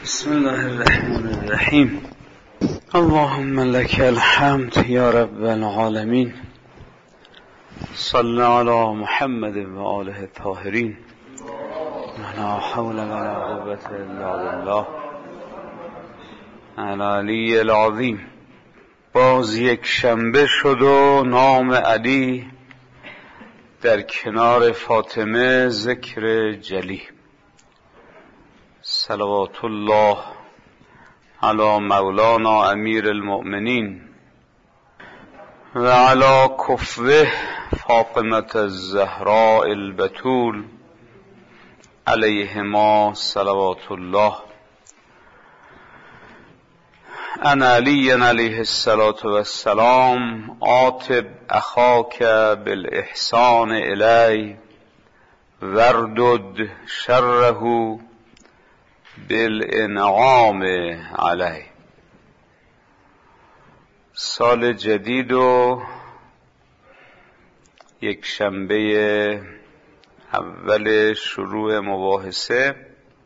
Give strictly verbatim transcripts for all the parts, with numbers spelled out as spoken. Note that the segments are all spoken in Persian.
بسم الله الرحمن الرحیم. اللهم لك الحمد یا رب العالمین. صلی علی محمد و آله الطاهرین. لا حول ولا قوة الا بالله العلی العظیم. باز یک شنبه شد و نام علی در کنار فاطمه ذکر جلی. صلوات الله علی مولانا امیر المؤمنین و علی کفوه فاطمه الزهراء البتول علیهما صلوات الله. ان علی علیه الصلاة والسلام عاتب اخاک بالاحسان الی وردد شره بالانعام علی. سال جدید و یک شنبه اول شروع مباحثه،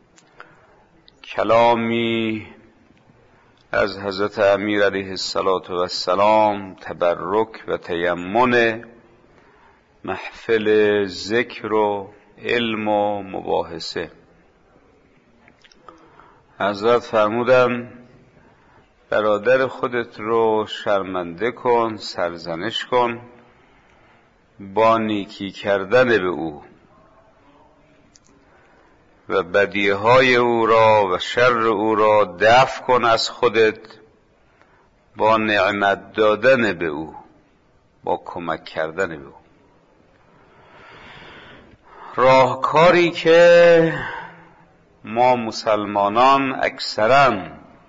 کلامی از حضرت امیر علیه السلام تبرک و تیمن، محفل ذکر و علم و مباحثه. حضرت فرمودن برادر خودت رو شرمنده کن، سرزنش کن با نیکی کردن به او و بدیهای او را و شر او را دفع کن از خودت با نعمت دادن به او، با کمک کردن به او. راهکاری که ما مسلمانان اکثرا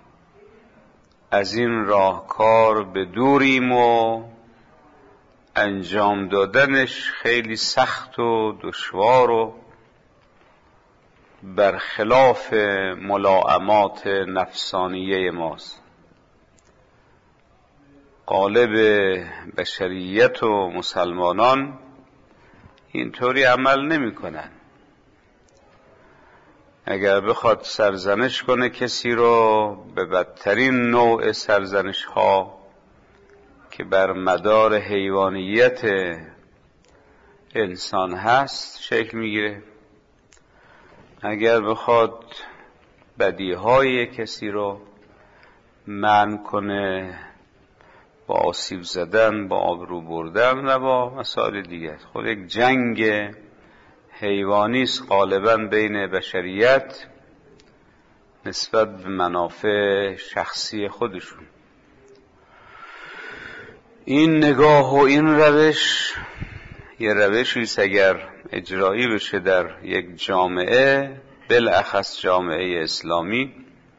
از این راهکار به دوریم و انجام دادنش خیلی سخت و دشوار و برخلاف ملائمات نفسانیه ماست. غالب بشریت و مسلمانان اینطوری عمل نمی کنن. اگر بخواد سرزنش کنه کسی رو به بدترین نوع سرزنش ها که بر مدار حیوانیت انسان هست شکل میگیره. اگر بخواد بدیهای کسی رو منع کنه با آسیب زدن، با آبرو بردن و با مسائل دیگر، خود یک جنگ حیوانی است غالباً بین بشریت نسبت به منافع شخصی خودشون. این نگاه و این روش یه روشی است اگر اجرایی بشه در یک جامعه، بالاخص جامعه اسلامی،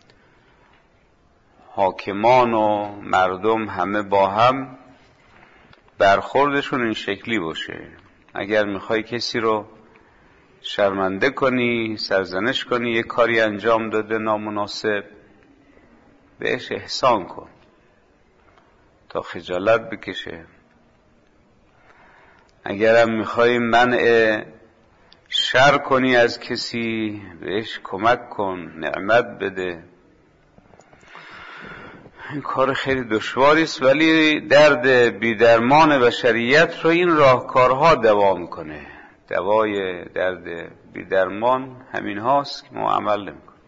حاکمان و مردم همه با هم برخوردشون این شکلی باشه. اگر میخوای کسی رو شرمنده کنی، سرزنش کنی، یک کاری انجام داده نامناسب، بهش احسان کن تا خجالت بکشه. اگرم میخوای منع شر کنی از کسی، بهش کمک کن، نعمت بده. این کار خیلی دشواری است، ولی درد بیدرمان بشریت رو این راهکارها دوا میکنه. دوای درد بیدرمان همین هاست که ما عمل نمی کنیم.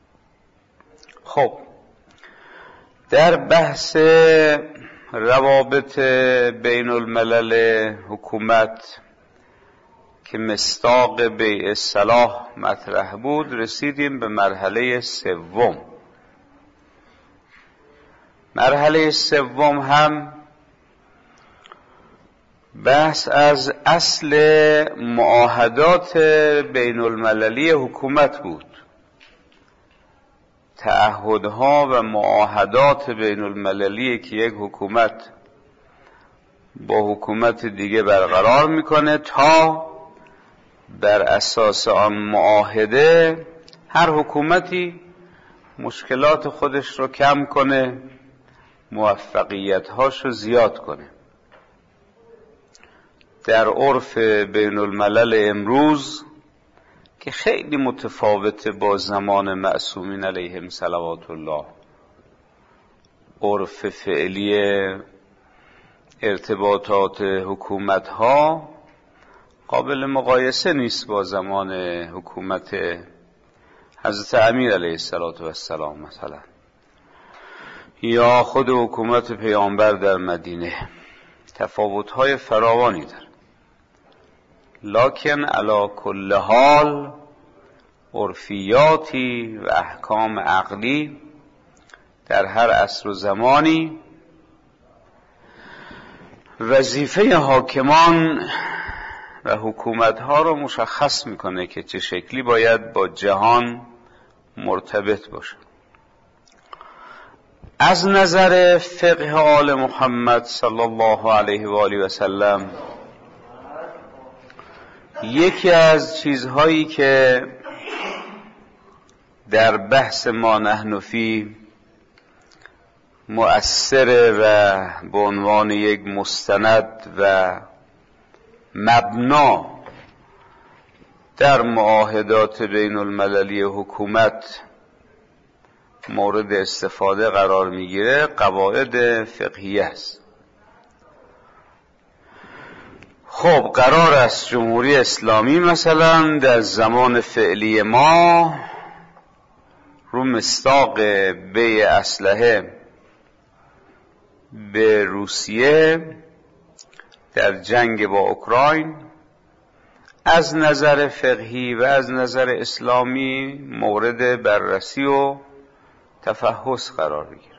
خب در بحث روابط بین الملل حکومت که مصداق بیع الصلاح مطرح بود، رسیدیم به مرحله سوم. مرحله سوم هم بحث از اصل معاهدات بین المللی حکومت بود. تعهدها و معاهدات بین المللی که یک حکومت با حکومت دیگه برقرار میکنه تا بر اساس آن معاهده هر حکومتی مشکلات خودش رو کم کنه، موفقیت‌هاش رو زیاد کنه. در عرف بین الملل امروز که خیلی متفاوته با زمان معصومین علیهم صلوات الله. عرف فعلی ارتباطات حکومت ها قابل مقایسه نیست با زمان حکومت حضرت امیر علیه السلام مثلا، یا خود حکومت پیامبر در مدینه. تفاوت‌های فراوانی داره، لکن علی کل حال عرفیاتی و احکام عقلی در هر عصر و زمانی وظیفه حاکمان و حکومت‌ها رو مشخص میکنه که چه شکلی باید با جهان مرتبط باشه. از نظر فقه آل محمد صلی الله علیه و آله و سلم، یکی از چیزهایی که در بحث ما نحن فی مؤثر و به عنوان یک مستند و مبنا در معاهدات بین المللی حکومت مورد استفاده قرار میگیره، قواعد فقهیه است. خب قرار است جمهوری اسلامی مثلا در زمان فعلی ما رو مصداق بیع اسلحه به روسیه در جنگ با اوکراین از نظر فقهی و از نظر اسلامی مورد بررسی و تفحص قرار بگیره.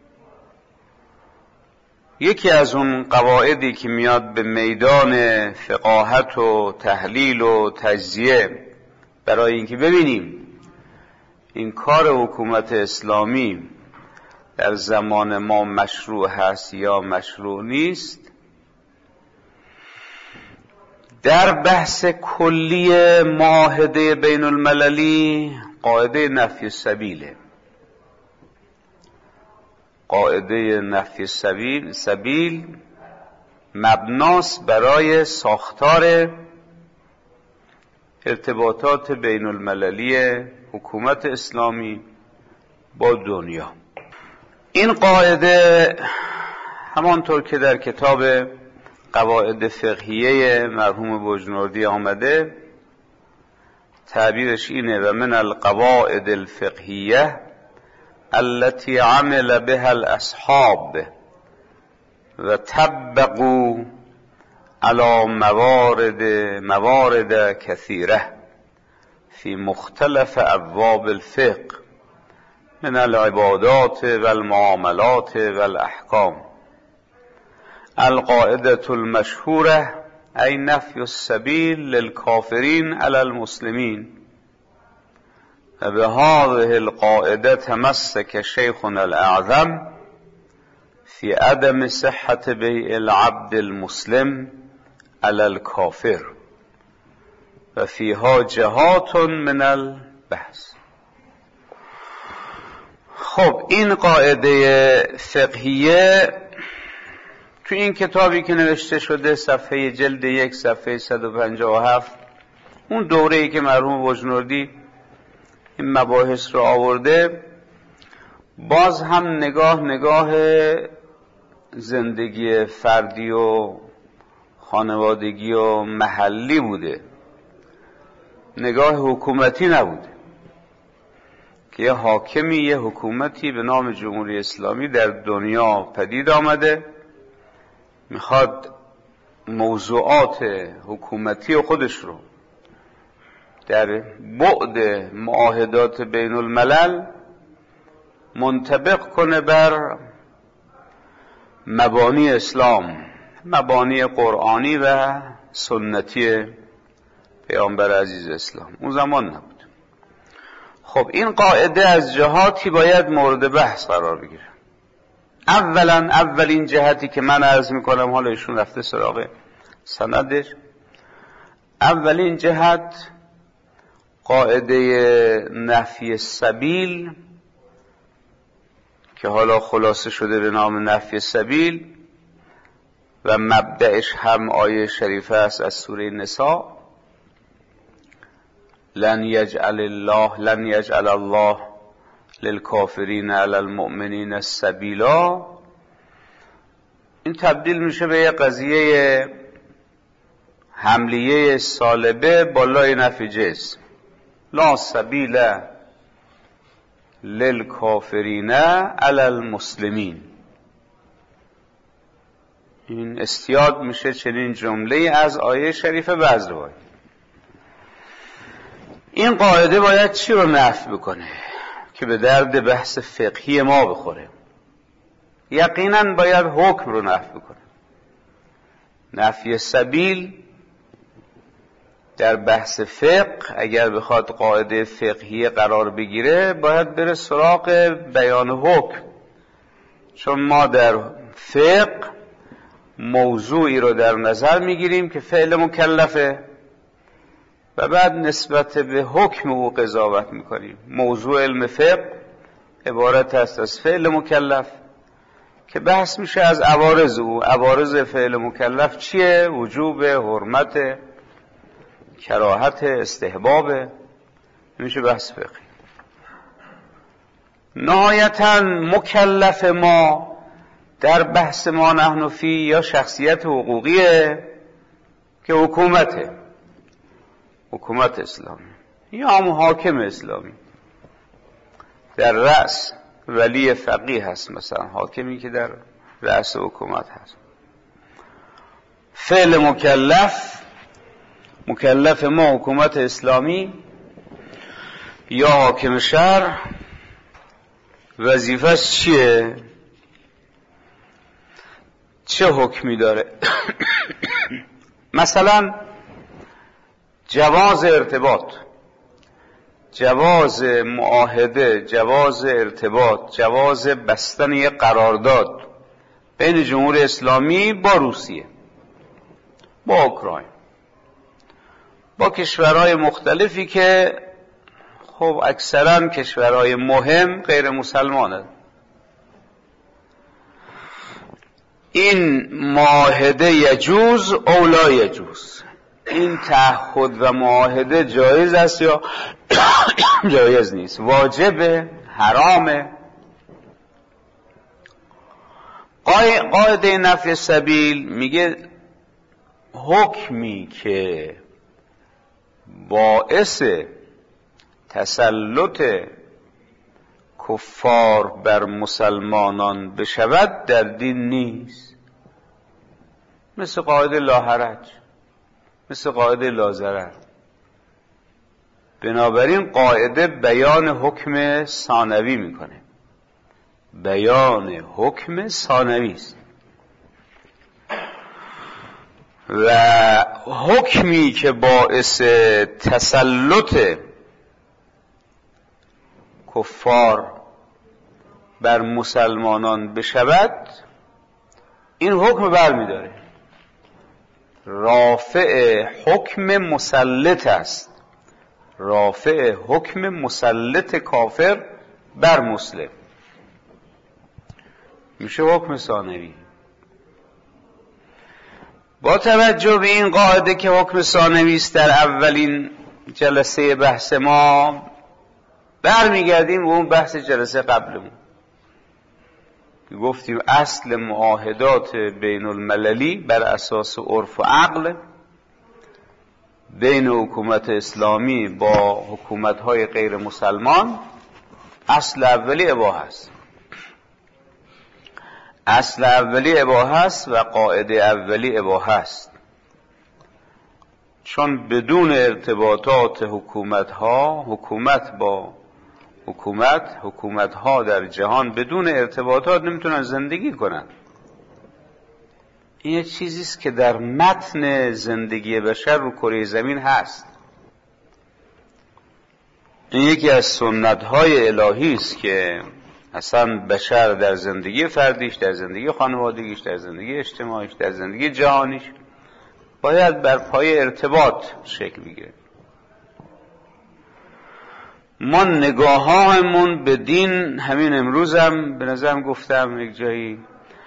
یکی از اون قواعدی که میاد به میدان فقاهت و تحلیل و تجزیه برای اینکه ببینیم این کار حکومت اسلامی در زمان ما مشروع هست یا مشروع نیست، در بحث کلی معاهده بین المللی قاعده نفی السبیله. قاعده نفی سبیل سبیل مبناست برای ساختار ارتباطات بین المللی حکومت اسلامی با دنیا. این قاعده همانطور که در کتاب قواعد فقهیه مرحوم بجنوردی آمده تعبیرش اینه: و من القواعد الفقهیه التي عمل بها الاصحاب و طبقوا على موارد موارد كثيرة في مختلف ابواب الفقه من العبادات والمعاملات والاحکام. القاعدة المشهورة أي نفي السبيل للكافرين على المسلمين. وبهذه القاعدة تمسك شيخنا الأعظم في عدم صحة بيع العبد المسلم على الكافر وفيها جهات من البحث. خب این قاعده فقهیه تو این کتابی که نوشته شده صفحه جلد یک صفحه صد و پنجاه و هفت، اون دوره‌ای که مرحوم بجنوردی این مباحث رو آورده، باز هم نگاه نگاه زندگی فردی و خانوادگی و محلی بوده، نگاه حکومتی نبوده که یه حاکمی یه حکومتی به نام جمهوری اسلامی در دنیا پدید آمده، میخواد موضوعات حکومتی خودش رو در بعد معاهدات بین الملل منطبق کنه بر مبانی اسلام، مبانی قرآنی و سنتی پیامبر عزیز اسلام. اون زمان نبود. خب این قاعده از جهاتی باید مورد بحث قرار بگیره. اولا اولین جهتی که من عرض میکنم، حالا ایشون رفته سراغ سندش، اولین جهت قاعده نفی سبیل که حالا خلاصه شده به نام نفی سبیل و مبدأش هم آیه شریفه است از سوره نساء: لن یجعل الله لن یجعل الله للکافرین علی المؤمنین سبیلا، این تبدیل میشه به یه قضیه حملیه سالبه بالای نفی جسم. لا سبیل للکافرین علی المسلمین. این استیاد میشه چنین جمله از آیه شریف بعض روایات. این قاعده باید چی رو نفی بکنه که به درد بحث فقهی ما بخوره؟ یقینا باید حکم رو نفی بکنه. نفی سبیل در بحث فقه اگر بخواد قاعده فقهی قرار بگیره باید بره سراغ بیان حکم، چون ما در فقه موضوعی رو در نظر میگیریم که فعل مکلفه و بعد نسبت به حکم او قضاوت میکنیم. موضوع علم فقه عبارت است از فعل مکلف که بحث میشه از عوارض او. عوارض فعل مکلف چیه؟ وجوب، حرمت، کراهت، استحباب. میشه بحث فقهی. نهایتاً مکلف ما در بحث ما نحن فی یا شخصیت حقوقیه که حکومته، حکومت اسلامی یا هم حاکم اسلامی. در رأس ولی فقیه هست، مثلا حاکمی که در رأس حکومت هست. فعل مکلف، مکلف ما حکومت اسلامی یا حاکم شهر، وظیفه‌اش چیه؟ چه حکمی داره؟ مثلا جواز ارتباط، جواز معاهده، جواز ارتباط، جواز بستن یک قرارداد بین جمهوری اسلامی با روسیه، با اوکراین، با کشورهای مختلفی که خب اکثرا کشورهای مهم غیر مسلمانه. این معاهده یجوز او لا یجوز، این تعهد و معاهده جایز است یا جایز نیست، واجبه، حرامه. قاعده نفی سبیل میگه حکمی که باعث تسلط کفار بر مسلمانان بشود در دین نیست. مثل قاعده لا حرج، مثل قاعده لا ضرر. بنابراین قاعده بیان حکم ثانوی میکنه، بیان حکم ثانوی است و حکمی که باعث تسلط کفار بر مسلمانان بشود این حکم برمیداره. رافع حکم مسلط است، رافع حکم مسلط کافر بر مسلم، میشه حکم ثانوی. با توجه به این قاعده که حکم ثانوی است، در اولین جلسه بحث ما برمیگردیم به اون بحث جلسه قبلمون. گفتیم اصل معاهدات بین المللی بر اساس عرف و عقل بین حکومت اسلامی با حکومت‌های غیر مسلمان، اصل اولی اباحه است. اصل اولی اباحه است و قاعده اولی اباحه است، چون بدون ارتباطات حکومت‌ها، حکومت با حکومت، حکومت‌ها در جهان بدون ارتباطات نمیتونن زندگی کنن. این یه چیزی است که در متن زندگی بشر رو کره زمین هست. این یکی از سنت‌های الهی است که اصلا بشر در زندگی فردیش، در زندگی خانوادگیش، در زندگی اجتماعیش، در زندگی جهانیش باید بر پای ارتباط شکل بگیره. ما نگاهامون به دین، همین امروزم به نظرم گفتم یک جایی،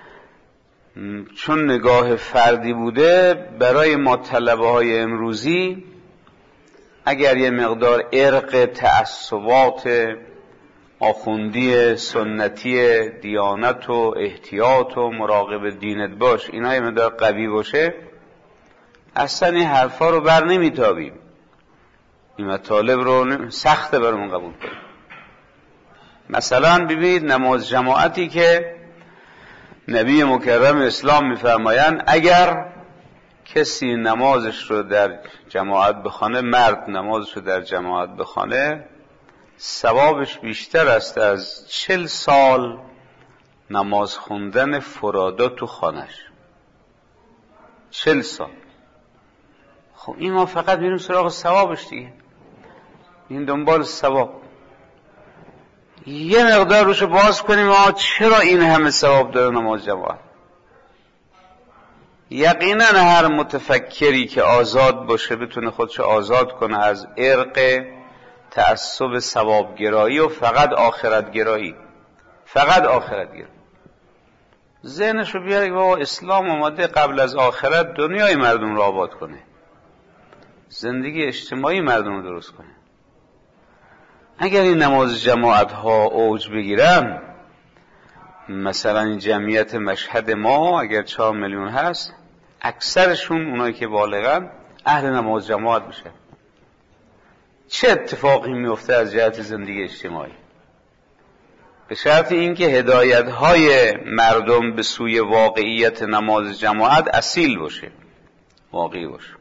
چون نگاه فردی بوده، برای ما طلبه های امروزی اگر یه مقدار ارق تعصبات آخوندی سنتی دیانت و احتیاط و مراقب دینت باش اینا یه مقدار قوی باشه، اصلا این حرفا رو بر نمیتابیم، این مطالب رو سخته برامون قبول کنیم. مثلا ببینید نماز جماعتی که نبی مکرم اسلام میفرمایند اگر کسی نمازش رو در جماعت بخونه، مرد نمازش رو در جماعت بخونه، ثوابش بیشتر است از چل سال نماز خوندن فرادا تو خانش. چل سال. خب این ما فقط میریم سراغ ثوابش دیگه، این دنبال ثواب. یه مقدار روش باز کنیم ما چرا این همه ثواب داره نماز جماعت. یقینا هر متفکری که آزاد باشه بتونه خودشو آزاد کنه از ارق تعصب ثوابگرایی و فقط آخرتگرایی، فقط آخرتگرایی. ذهنش رو بیاره که بابا اسلام اومده قبل از آخرت دنیای مردم رو آباد کنه، زندگی اجتماعی مردم رو درست کنه. اگر این نماز جماعت ها اوج بگیرن، مثلا این جمعیت مشهد ما اگر چهار میلیون هست، اکثرشون اونایی که بالغن اهل نماز جماعت بشن، چه اتفاقی میفته از جهت زندگی اجتماعی؟ به شرط اینکه هدایت های مردم به سوی واقعیت نماز جماعت اصیل باشه، واقعی باشه.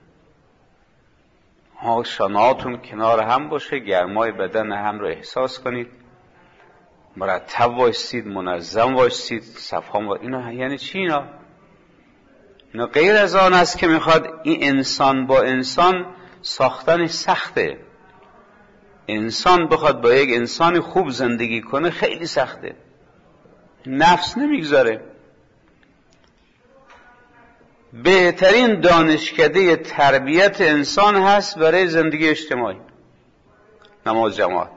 ها شانهاتون کنار هم باشه، گرمای بدن هم رو احساس کنید، مرتب وایستید، منظم وایستید، صفحان وایستید. اینا یعنی چی اینا؟ اینا غیر از آن است که میخواد این انسان با انسان ساختنش سخته. انسان بخواد با یک انسان خوب زندگی کنه خیلی سخته، نفس نمیگذاره. بهترین دانشکده تربیت انسان هست برای زندگی اجتماعی نماز جماعت.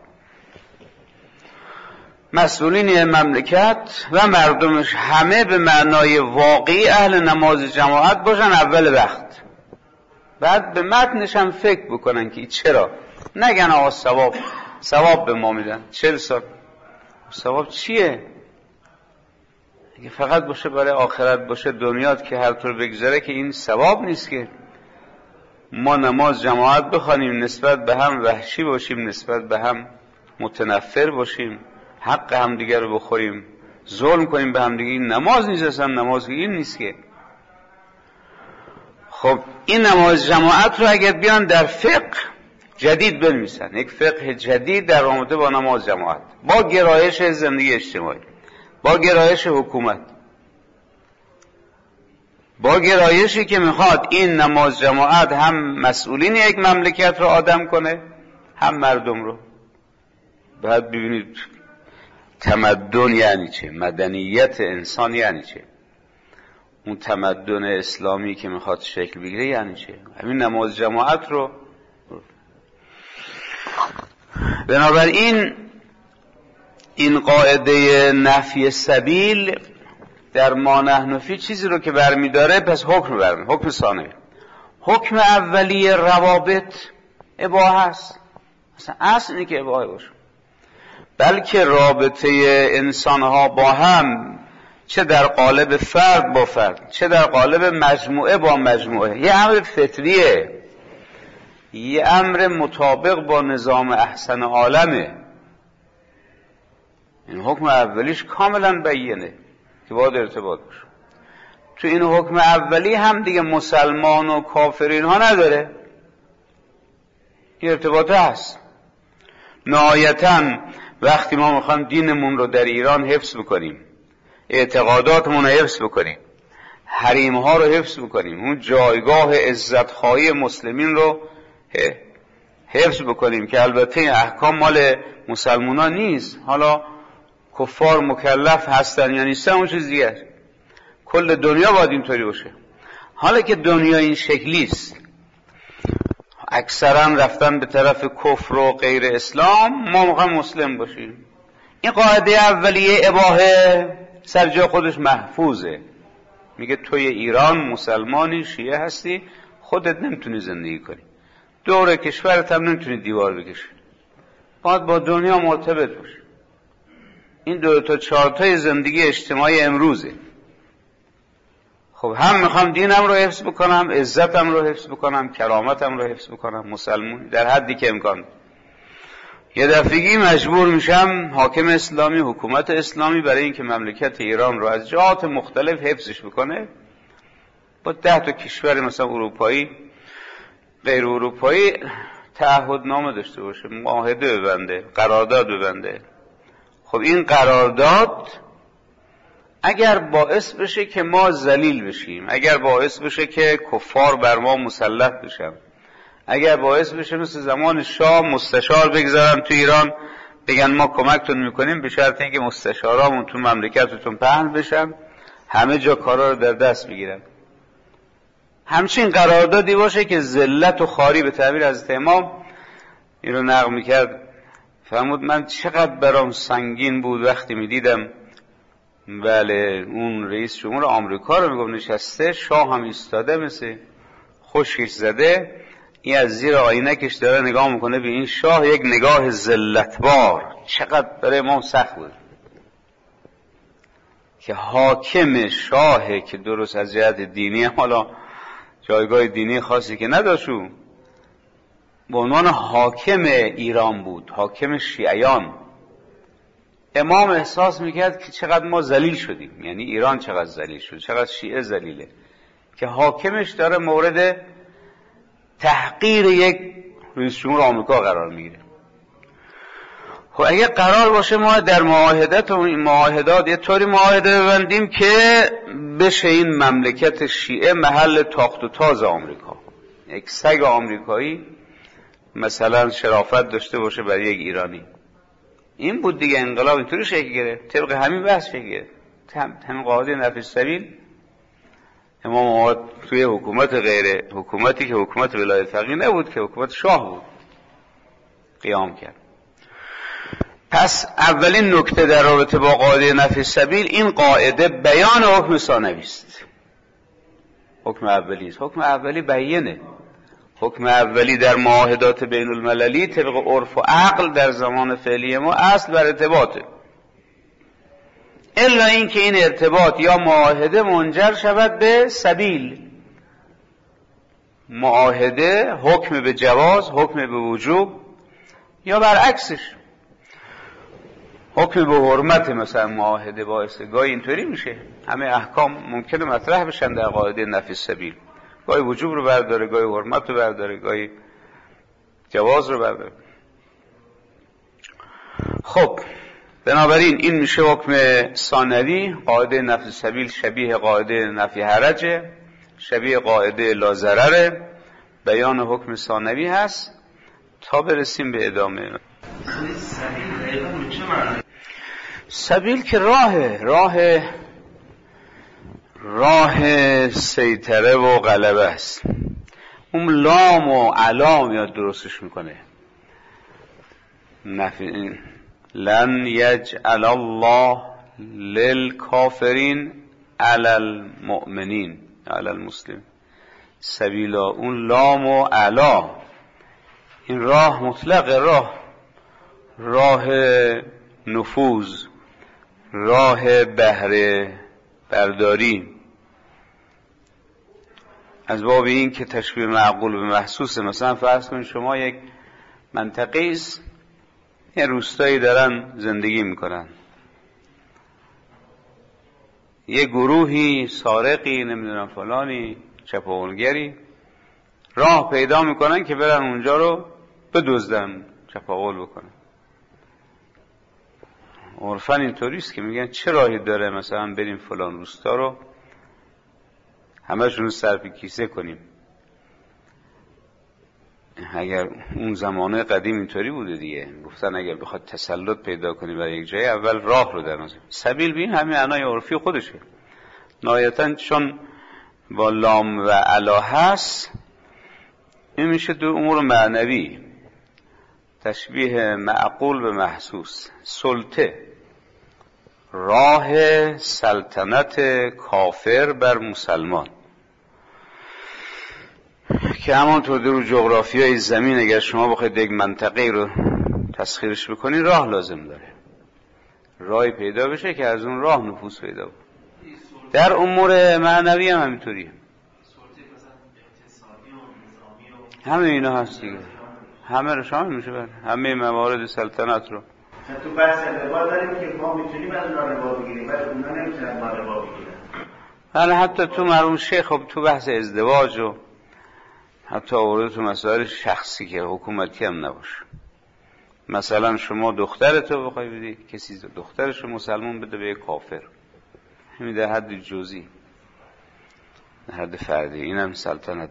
مسئولین مملکت و مردمش همه به معنای واقعی اهل نماز جماعت باشن اول وقت، بعد به متنش هم فکر بکنن که چرا نگن آقا ثواب ثواب به ما میدن چل سال. ثواب چیه؟ اگه فقط باشه برای آخرت باشه، دنیات که هر طور بگذره که این ثواب نیست که ما نماز جماعت بخوانیم نسبت به هم وحشی باشیم، نسبت به هم متنفر باشیم، حق هم دیگر رو بخوریم، ظلم کنیم به هم دیگه. این نماز نیست اصلا، نماز این نیست که. خب این نماز جماعت رو اگر بیان در فقه جدید بنویسن، یک فقه جدید در رابطه با نماز جماعت، با گرایش زندگی اجتماعی، با گرایش حکومت، با گرایشی که میخواد این نماز جماعت هم مسئولین یک مملکت رو آدم کنه هم مردم رو. بعد ببینید تمدن یعنی چه، مدنیت انسان یعنی چه، اون تمدن اسلامی که میخواد شکل بگیره یعنی چه. همین نماز جماعت رو. بنابراین این قاعده نفی سبیل در ما نحن فی چیزی رو که برمیداره، پس حکم برمی حکم ثانوی. حکم اولی روابط اباحه است، اصلا اصل اینه که اباحه باشه، بلکه رابطه انسانها با هم، چه در قالب فرد با فرد، چه در قالب مجموعه با مجموعه، یه امر فطریه، یه امر مطابق با نظام احسن عالمه. این حکم اولیش کاملا بیانه که باید ارتباط باشه. تو این حکم اولی هم دیگه مسلمان و کافرین ها نداره، این ارتباطه هست. نهایتاً وقتی ما میخوایم دینمون رو در ایران حفظ بکنیم، اعتقاداتمون رو حفظ بکنیم، حریم ها رو حفظ بکنیم، اون جایگاه عزتخواهی مسلمین رو حفظ بکنیم که البته این احکام مال مسلمانان نیست، حالا کفار مکلف هستن یا نیستن اون چیز دیگه، کل دنیا باید اینطوری باشه. حالا که دنیا این شکلی است، اکثرا رفتن به طرف کفر و غیر اسلام، ما میخوایم مسلم باشیم. این قاعده اولیه اباحه سر جای خودش محفوظه، میگه توی ایران مسلمانی شیعه هستی، خودت نمیتونی زندگی کنی، دور کشورت هم نمیتونی دیوار بکشی، باید با دنیا مرتبط باشی. این دو تا چهار تای زندگی اجتماعی امروزه. خب هم میخوام دینم رو حفظ بکنم، عزتم رو حفظ بکنم، کرامتم رو حفظ بکنم، مسلمون در حدی که امکان. یه دفعگی مجبور میشم حاکم اسلامی، حکومت اسلامی برای اینکه مملکت ایران رو از جهات مختلف حفظش بکنه با ده تا کشور مثلا اروپایی غیر اروپایی تعهدنامه داشته باشه، معاهده ببنده، قرارداد ببنده. خب این قرارداد اگر باعث بشه که ما ذلیل بشیم، اگر باعث بشه که کفار بر ما مسلط بشن، اگر باعث بشه مثل زمان شاه مستشار بگذارن تو ایران بگن ما کمکتون میکنیم به شرط اینکه مستشارامون تو مملکتتون پهن بشن، همه جا کارا رو در دست بگیرن، همچین قراردادی باشه که ذلت و خواری، به تعبیر حضرت امام این رو نقل میکرد، فرمود من چقدر برام سنگین بود وقتی میدیدم بله اون رئیس جمهور آمریکا رو میگم نشسته، شاه هم ایستاده مثل خشکش زده، این از زیر آینکش داره نگاه میکنه به این شاه، یک نگاه ذلتبار. چقدر برای ما سخت بود که حاکم شاهه که درست از جهت دینی، حالا جایگاه دینی خاصی که نداشو، به عنوان حاکم ایران بود، حاکم شیعیان. امام احساس میکرد که چقدر ما ذلیل شدیم، یعنی ایران چقدر ذلیل شد، چقدر شیعه ذلیله که حاکمش داره مورد تحقیر یک رئیس جمهور آمریکا قرار میگیره. خب اگه قرار باشه ما در معاهدات و این معاهدات یه طوری معاهده ببندیم که بشه این مملکت شیعه محل تاخت و تاز آمریکا، یک سگ آمریکایی مثلا شرافت داشته باشه برای یک ایرانی. این بود دیگه انقلاب اینطوری شکل گرفت، طبق همین بحث شکل گرفت، همین قاعده نفی السبیل. امام آمد توی حکومت غیر حکومتی که حکومت ولایت فقیه نبود که حکومت شاه بود قیام کرد. پس اولین نکته در رابطه با قاعده نفی السبیل، این قاعده بیان حکم ثانوی است، حکم اولی است. حکم اولی بیانه، حکم اولی در معاهدات بین المللی طبق عرف و عقل در زمان فعلی ما اصل بر ارتباطه، الا اینکه این ارتباط یا معاهده منجر شود به سبیل، معاهده حکم به جواز، حکم به وجوب، یا برعکسش حکم به حرمت. مثلا معاهده باعث گاهی اینطوری میشه همه احکام ممکنه مطرح بشن در قاعده نفی السبیل، گاهی وجوب رو برداره، گاهی حرمت رو برداره، گاهی جواز رو برداره. خب بنابراین این میشه حکم ثانوی. قاعده نفی السبیل شبیه قاعده نفی حرجه، شبیه قاعده لا ضرره، بیان حکم ثانوی هست تا برسیم به ادامه. سبیل که راه راه راه سیطره و غلبه است. اون لام و علام یاد درستش میکنه. نفی لن یجعل الله للکافرین علی المؤمنین علی المسلمین سبیلا. اون لام و علا، این راه مطلق، راه راه نفوذ، راه بهره برداری، از باب این که تشبیه معقول به محسوس. مثلا فرض کنید شما یک منطقه است، یه روستایی دارن زندگی میکنن، یه گروهی سارقی نمیدونم فلانی چپاولگری راه پیدا میکنن که برن اونجا رو بدزدن، چپاول بکنن. عرفاً اینطوریست که میگن چه راهی داره مثلا بریم فلان روستا رو همشون رو صرف کیسه کنیم. اگر اون زمانه قدیم اینطوری بوده دیگه، گفتن اگر بخواد تسلط پیدا کنی برای یک جای اول راه رو در نظر. سبیل بین همین معنای عرفی خودشه. نهایتاً چون با لام و علا هست، این میشه دو امور معنوی، تشبیه معقول به محسوس. سلطه، راه سلطنت کافر بر مسلمان که همانطور در رو جغرافیای زمین اگر شما بخواید یک منطقه رو تسخیرش بکنی راه لازم داره، راهی پیدا بشه که از اون راه نفوذ پیدا بود. در امور معنوی هم همینطوریه، همه اینا هست دیگه، همه رو شامل میشه بر همه موارد سلطنت رو. تو بحث ربا داریم که ما میتونیم از اونا ربا بگیریم ولی اونا نمیتونن ما ربا بگیرن. حالا حتی تو مرحوم شیخ خب تو بحث ازدواج و حتی آورده تو مسائل شخصی که حکومتی هم نباشه، مثلا شما دخترتو بخوای بدی کسی دخترشو مسلمان بده به یک کافر، همین در حد جزئی، در حد فردی، اینم سلطنت.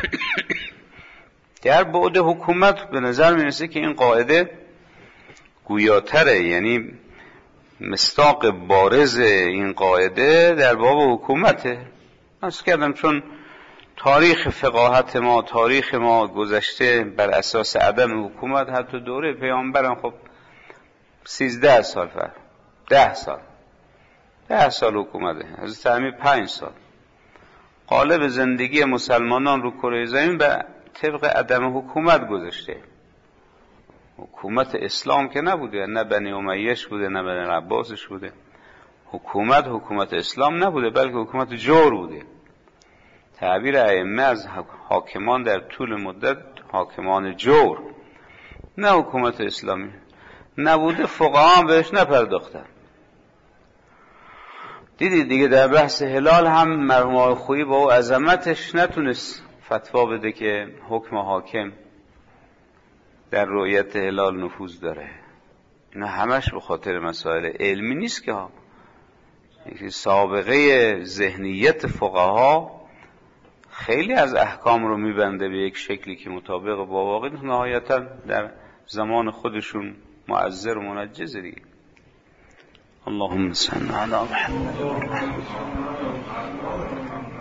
در بعد حکومت به نظر میرسه که این قاعده گویاتره، یعنی مصداق بارز این قاعده در باب حکومته. از کردم چون تاریخ فقاهت ما، تاریخ ما گذشته بر اساس عدم حکومت، حتی دوره پیامبرم خب سیزده سال فرق، ده سال ده سال حکومته، از تعمیر پنج سال. قالب زندگی مسلمانان رو کره زمین به طبق عدم حکومت گذشته. حکومت اسلام که نبوده، نه بنی امیهش بوده نه بنی عباسش بوده. حکومت حکومت اسلام نبوده بلکه حکومت جور بوده. تعبیر ائمه از حاکمان در طول مدت حاکمان جور، نه حکومت اسلامی نبوده. فقها هم بهش نپرداختن. دیدید دیگه در بحث هلال هم مرحوم آقای خویی با او عظمتش نتونست فتوا بده که حکم حاکم در رؤیت هلال نفوذ داره. اینا همش به خاطر مسائل علمی نیست که ها، یکی سابقه ذهنیت فقها خیلی از احکام رو میبنده به یک شکلی که مطابق با واقع نهایتا در زمان خودشون معذر و منجز دیگه. اللهم صل علی محمد.